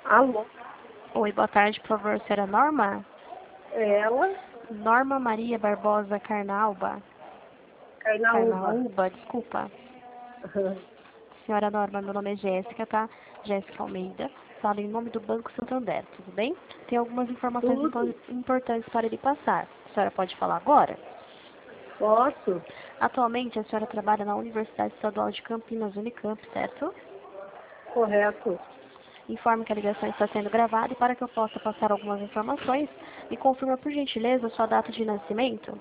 Alô? Oi, boa tarde, por favor, senhora Norma? Ela? Norma Maria Barbosa Carnaúba. Carnaúba. Carnaúba, desculpa. Senhora Norma, meu nome é Jéssica, tá? Jéssica Almeida. Falo em nome do Banco Santander, tudo bem? Tem algumas informações Tudo? importantes para lhe passar. A senhora pode falar agora? Posso? Atualmente, a senhora trabalha na Universidade Estadual de Campinas, Unicamp, certo? Correto. Informe que a ligação está sendo gravada e para que eu possa passar algumas informações, me confirma por gentileza sua data de nascimento,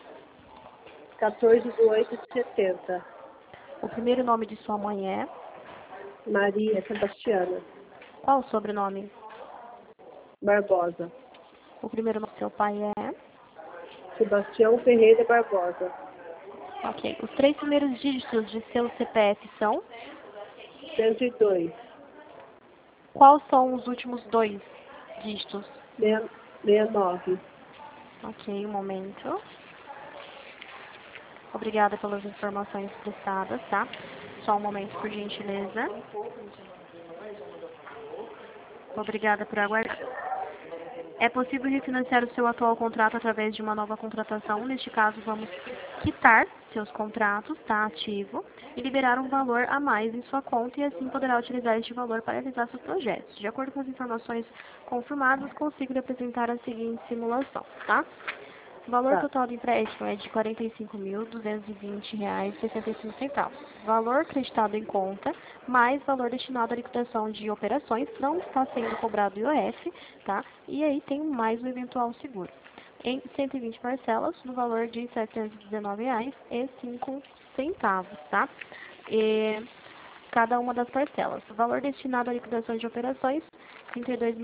14/8/70. o primeiro nome de sua mãe é, Maria Sebastiana qual o sobrenome, Barbosa. o primeiro nome do seu pai é, Sebastião Ferreira Barbosa. ok, os três primeiros dígitos de seu CPF são, 102. quais são os últimos dois dígitos, 69. ok, um momento, obrigada pelas informações prestadas, tá? Só um momento, por gentileza. Obrigada por aguardar. É possível refinanciar o seu atual contrato através de uma nova contratação. Neste caso, vamos quitar seus contratos, tá, ativo, e liberar um valor a mais em sua conta e assim poderá utilizar este valor para realizar seus projetos. De acordo com as informações confirmadas, consigo lhe apresentar a seguinte simulação, tá? O valor Tá. total do empréstimo é de R$ 45.220,65. Valor creditado em conta, mais valor destinado à liquidação de operações, não está sendo cobrado IOF, tá? E aí tem mais o eventual seguro. Em 120 parcelas, no valor de R$ 719,05, tá? E cada uma das parcelas. O valor destinado à liquidação de operações, R$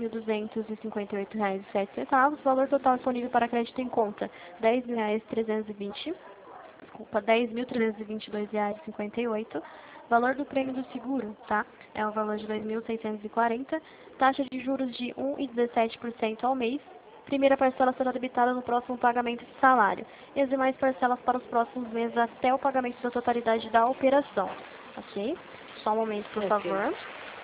32.258,07. Valor total disponível para crédito em conta, R$ 10.320, desculpa, R$ 10.322,58. Valor do prêmio do seguro, tá? É um valor de 2.640. Taxa de juros de 1,17% ao mês. Primeira parcela será debitada no próximo pagamento de salário. E as demais parcelas para os próximos meses até o pagamento da totalidade da operação. Ok? Só um momento, por Ok. favor.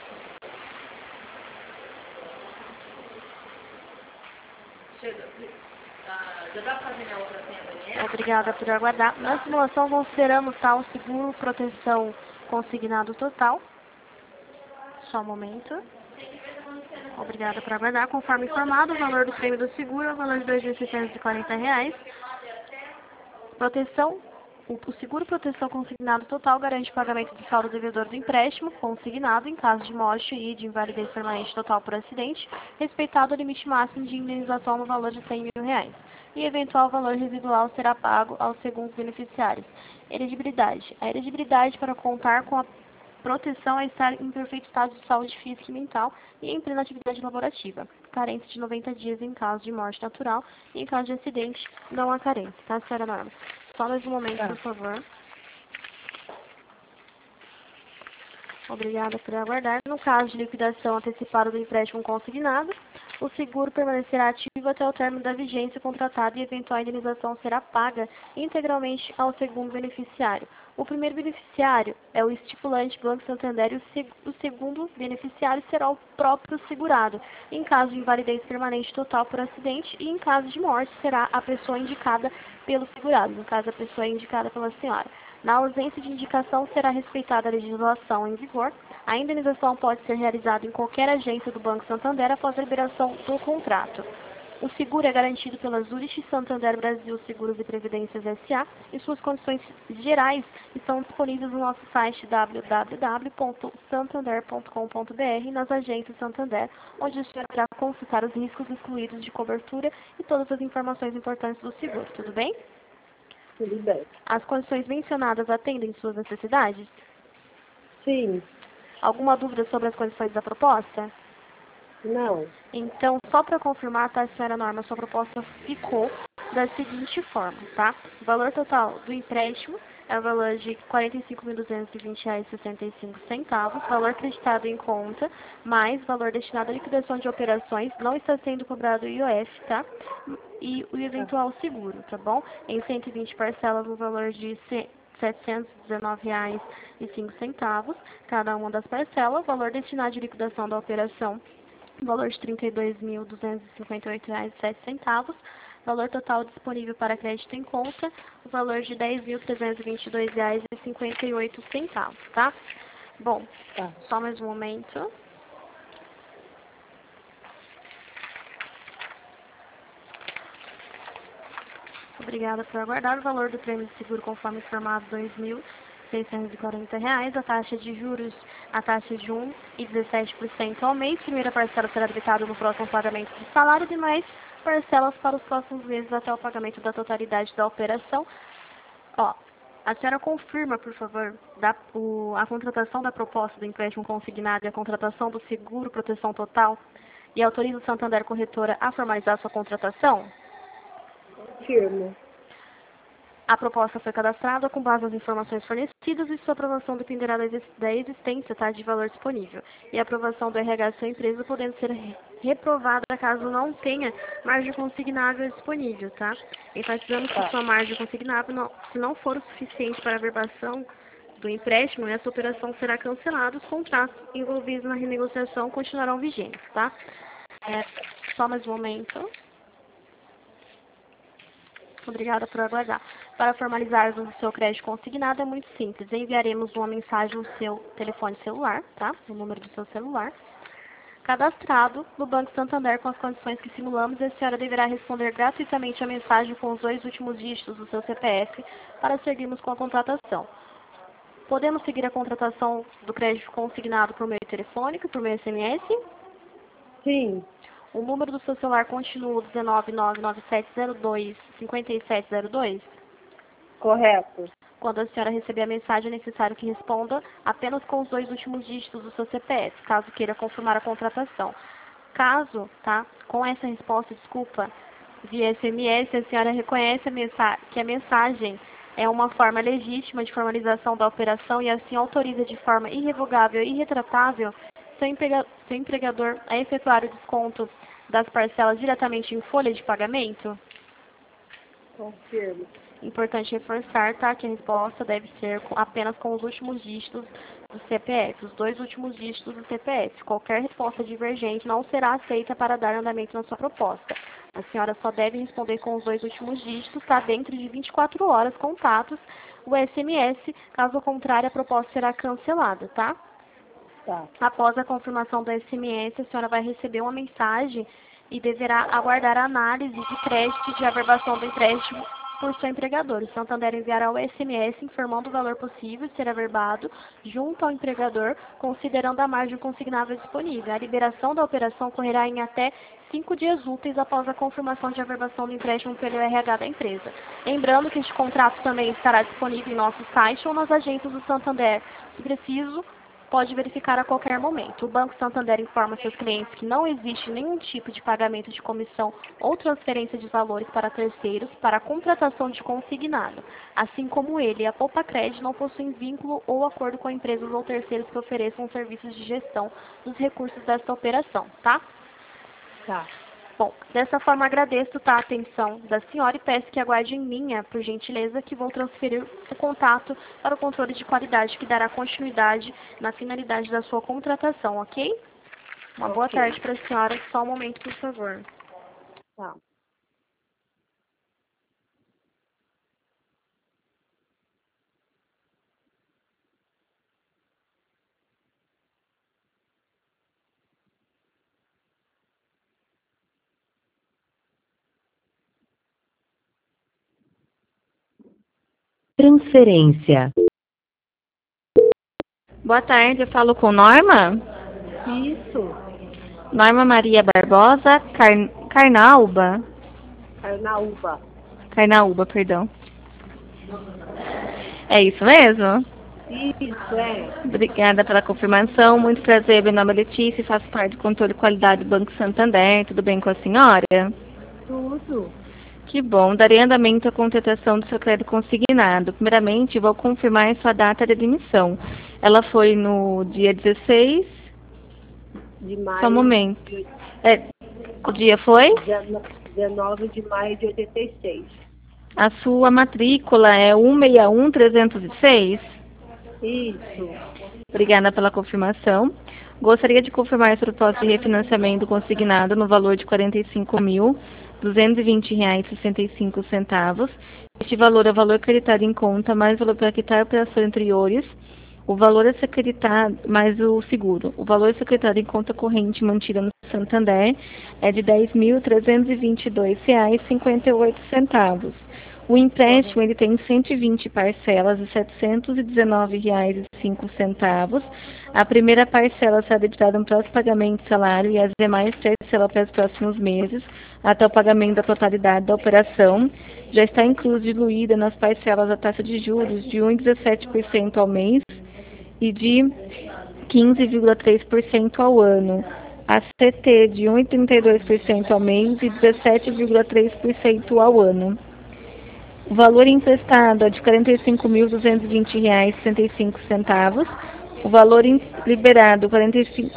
Obrigada por aguardar. Na simulação consideramos o seguro proteção consignado total. Só um momento. Obrigada por aguardar. Conforme informado, o valor do prêmio do seguro é o valor de R$ 2.640. Proteção. O seguro proteção consignado total garante o pagamento do saldo devedor do empréstimo consignado em caso de morte e de invalidez permanente total por acidente, respeitado o limite máximo de indenização no valor de R$ 100.000. E eventual valor residual será pago aos segundos beneficiários. Elegibilidade. A elegibilidade para contar com a proteção é estar em perfeito estado de saúde física e mental e em plena atividade laborativa. Carência de 90 dias em caso de morte natural e em caso de acidente não há carência, tá, senhora Norma? Só mais um momento, Tá. por favor. Obrigada por aguardar. No caso de liquidação antecipada do empréstimo consignado, o seguro permanecerá ativo até o término da vigência contratada e eventual indenização será paga integralmente ao segundo beneficiário. O primeiro beneficiário é o estipulante Banco Santander e o segundo beneficiário será o próprio segurado. Em caso de invalidez permanente total por acidente e em caso de morte será a pessoa indicada pelo segurado, no caso a pessoa indicada pela senhora. Na ausência de indicação, será respeitada a legislação em vigor. A indenização pode ser realizada em qualquer agência do Banco Santander após a liberação do contrato. O seguro é garantido pela Zurich Santander Brasil Seguros e Previdências S.A. e suas condições gerais estão disponíveis no nosso site www.santander.com.br nas agências Santander, onde o senhor irá consultar os riscos excluídos de cobertura e todas as informações importantes do seguro. Tudo bem? Tudo bem. As condições mencionadas atendem suas necessidades? Sim. Alguma dúvida sobre as condições da proposta? Não. Então, só para confirmar, tá, senhora Norma, sua proposta ficou da seguinte forma, tá? O valor total do empréstimo é o valor de R$ 45.220,65, valor acreditado em conta, mais valor destinado à liquidação de operações, não está sendo cobrado IOF, tá? E o Tá. eventual seguro, tá bom? Em 120 parcelas no valor de R$ 719,05, cada uma das parcelas, valor destinado de liquidação da operação valor de R$ 32.258,07. Valor total disponível para crédito em conta, o valor de R$ 10.322,58, tá? Bom, Tá. só mais um momento. Obrigada por aguardar. O valor do prêmio de seguro conforme informado, R$ 2.640. A taxa de juros, a taxa de 1,17% ao mês. Primeira parcela será debitada no próximo pagamento de salário e demais parcelas para os próximos meses até o pagamento da totalidade da operação. Ó, a senhora confirma, por favor, a contratação da proposta do empréstimo consignado e a contratação do seguro proteção total e autoriza o Santander Corretora a formalizar sua contratação? Firmo. A proposta foi cadastrada com base nas informações fornecidas e sua aprovação dependerá da existência, tá, de valor disponível. E a aprovação do RH de sua empresa podendo ser reprovada caso não tenha margem consignável disponível, tá? Enfatizando que sua margem consignável, se não for o suficiente para a averbação do empréstimo, essa operação será cancelada. Os contratos envolvidos na renegociação continuarão vigentes, tá? Só mais um momento. Obrigada por aguardar. Para formalizar o seu crédito consignado é muito simples. Enviaremos uma mensagem no seu telefone celular, tá? O número do seu celular. Cadastrado no Banco Santander com as condições que simulamos, a senhora deverá responder gratuitamente a mensagem com os 2 últimos dígitos do seu CPF para seguirmos com a contratação. Podemos seguir a contratação do crédito consignado por meio telefônico, por meio SMS? Sim. O número do seu celular continua 19997025702? Correto. Quando a senhora receber a mensagem, é necessário que responda apenas com os 2 últimos dígitos do seu CPF, caso queira confirmar a contratação. Caso, tá, com essa resposta, desculpa, via SMS, a senhora reconhece que a mensagem é uma forma legítima de formalização da operação e assim autoriza de forma irrevogável e irretratável seu empregador a efetuar o desconto das parcelas diretamente em folha de pagamento? Confirmo. Importante reforçar, tá, que a resposta deve ser apenas com os últimos dígitos do CPF, os 2 últimos dígitos do CPF. Qualquer resposta divergente não será aceita para dar andamento na sua proposta. A senhora só deve responder com os 2 últimos dígitos, tá, dentro de 24 horas, contatos, o SMS, caso contrário a proposta será cancelada, tá? Tá. Após a confirmação do SMS, a senhora vai receber uma mensagem e deverá aguardar a análise de crédito de averbação do empréstimo por seu empregador. O Santander enviará o SMS informando o valor possível de ser averbado junto ao empregador, considerando a margem consignável disponível. A liberação da operação ocorrerá em até 5 dias úteis após a confirmação de averbação do empréstimo pelo RH da empresa. Lembrando que este contrato também estará disponível em nosso site ou nas agências do Santander. Se preciso, pode verificar a qualquer momento. O Banco Santander informa seus clientes que não existe nenhum tipo de pagamento de comissão ou transferência de valores para terceiros para a contratação de consignado. Assim como ele, a Poupa-Cred não possuem vínculo ou acordo com empresas ou terceiros que ofereçam serviços de gestão dos recursos desta operação, tá? Tá. Bom, dessa forma agradeço, tá, a atenção da senhora e peço que aguarde em linha, por gentileza, que vou transferir o contato para o controle de qualidade que dará continuidade na finalidade da sua contratação, ok? Uma boa tarde para a senhora. Só um momento, por favor. Tá. Transferência. Boa tarde, eu falo com Norma. Isso. Norma Maria Barbosa, Carnaúba. Carnaúba. Carnaúba, perdão. É isso mesmo? Isso, é. Obrigada pela confirmação. Muito prazer, meu nome é Letícia, faço parte do controle de qualidade do Banco Santander. Tudo bem com a senhora? Tudo. Que bom. Darei andamento à contratação do seu crédito consignado. Primeiramente, vou confirmar sua data de admissão. Ela foi no dia 16. De maio. Só um momento. O dia foi? 19 de maio de 86. A sua matrícula é 161306? Isso. Obrigada pela confirmação. Gostaria de confirmar essa proposta de refinanciamento consignado no valor de R$ 45.220,65. Este valor é o valor creditado em conta, mais o valor para quitar operações anteriores, o valor a ser creditado mais o seguro. O valor a ser creditado em conta corrente mantida no Santander é de R$ 10.322,58. O empréstimo ele tem 120 parcelas de R$ 719,05. A primeira parcela será debitada no próximo pagamento de salário e as demais parcelas para os próximos meses, até o pagamento da totalidade da operação. Já está diluída nas parcelas a taxa de juros de 1,17% ao mês e de 15,3% ao ano. A CT de 1,32% ao mês e 17,3% ao ano. O valor emprestado é de R$ 45.220,65. O valor liberado R$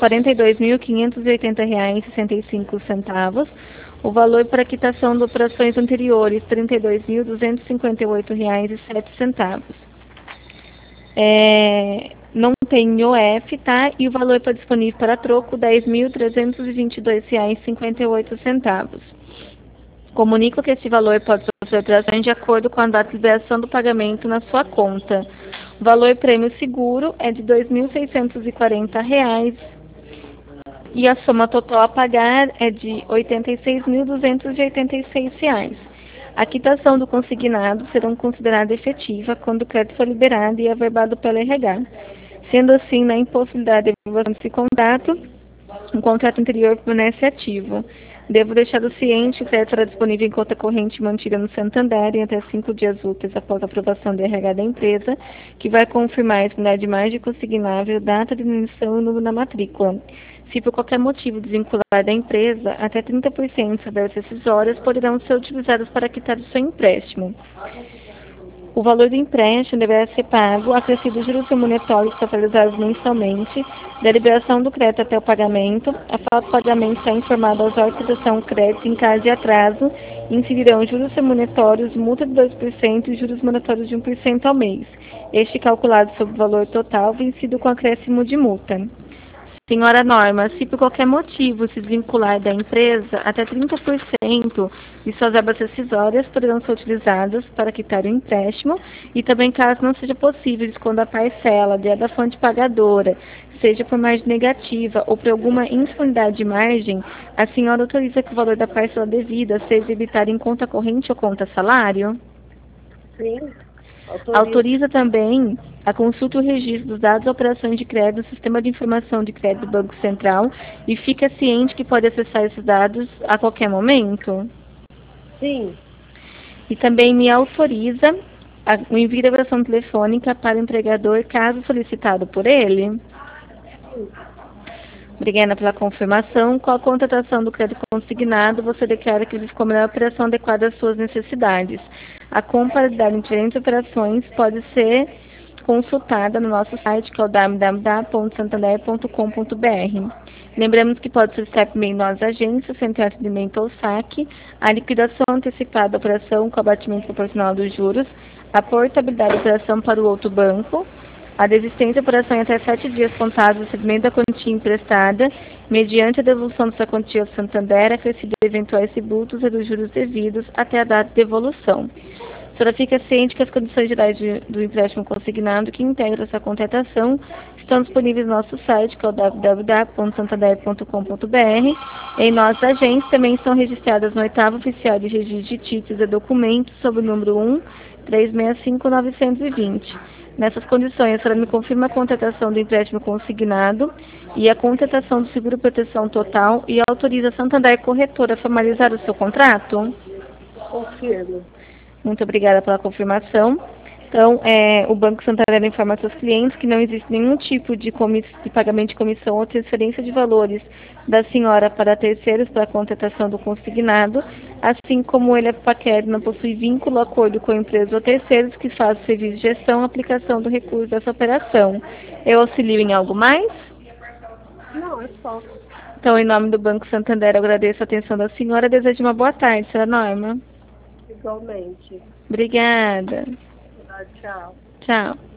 42.580,65. O valor para quitação de operações anteriores R$ 32.258,07. Não tem IOF, tá? E o valor para disponível para troco R$ 10.322,58. Comunico que esse valor pode sofrer alterações de acordo com a data de liberação do pagamento na sua conta. O valor prêmio seguro é de R$ 2.640 e a soma total a pagar é de R$ 86.286. A quitação do consignado será considerada efetiva quando o crédito for liberado e averbado pelo RH. Sendo assim, na impossibilidade de averbação desse contrato, o contrato anterior permanece ativo. Devo deixar o ciente que o crédito será disponível em conta corrente mantida no Santander em até 5 dias úteis após a aprovação do RH da empresa, que vai confirmar a disponibilidade de margem consignável, data de emissão e número da matrícula. Se por qualquer motivo desvincular da empresa, até 30% das verbas decisórias poderão ser utilizadas para quitar o seu empréstimo. O valor do empréstimo deverá ser pago acrescido os juros remuneratórios totalizados mensalmente, da liberação do crédito até o pagamento. A falta de pagamento será informada aos órgãos de proteção crédito em caso de atraso, incidirão juros remuneratórios, multa de 2% e juros moratórios de 1% ao mês. Este calculado sobre o valor total, vencido com acréscimo de multa. Senhora Norma, se por qualquer motivo se desvincular da empresa, até 30% de suas verbas rescisórias poderão ser utilizadas para quitar o empréstimo e também, caso não seja possível, quando a parcela da fonte pagadora, seja por margem negativa ou por alguma indisponibilidade de margem, a senhora autoriza que o valor da parcela devida seja debitado em conta corrente ou conta salário? Sim. Autoriza também a consulta e o registro dos dados e operações de crédito no Sistema de Informação de Crédito do Banco Central e fica ciente que pode acessar esses dados a qualquer momento? Sim. E também me autoriza o envio da gravação telefônica para o empregador, caso solicitado por ele? Sim. Obrigada pela confirmação. Com a contratação do crédito consignado, você declara que ele ficou a melhor operação adequada às suas necessidades. A comparabilidade em diferentes operações pode ser consultada no nosso site, que é o www.santander.com.br. Lembramos que pode solicitar por meio de nossas agências, sem ter atendimento ou saque, a liquidação antecipada da operação com abatimento proporcional dos juros, a portabilidade da operação para o outro banco, a desistência da operação em até 7 dias contados do recebimento da quantia emprestada, mediante a devolução dessa quantia ao Santander, acrescido de eventuais tributos e dos juros devidos até a data de devolução. A senhora fica ciente que as condições gerais do empréstimo consignado que integram essa contratação estão disponíveis no nosso site, que é o www.santander.com.br. Em nossas agências também estão registradas no 8º Oficial de Registro de Títulos e Documentos, sob o número 1-365-920. Nessas condições, a senhora me confirma a contratação do empréstimo consignado e a contratação do seguro proteção total e autoriza a Santander Corretora a formalizar o seu contrato? Confirmo. Muito obrigada pela confirmação. Então, o Banco Santander informa aos seus clientes que não existe nenhum tipo de pagamento de comissão ou transferência de valores da senhora para terceiros para a contratação do consignado, assim como ele, a Paquer, não possui vínculo ou acordo com a empresa ou terceiros que fazem serviço de gestão ou aplicação do recurso dessa operação. Eu auxilio em algo mais? Não, é só. Então, em nome do Banco Santander, eu agradeço a atenção da senhora e desejo uma boa tarde, senhora Norma. Igualmente. Obrigada. Tchau. Tchau.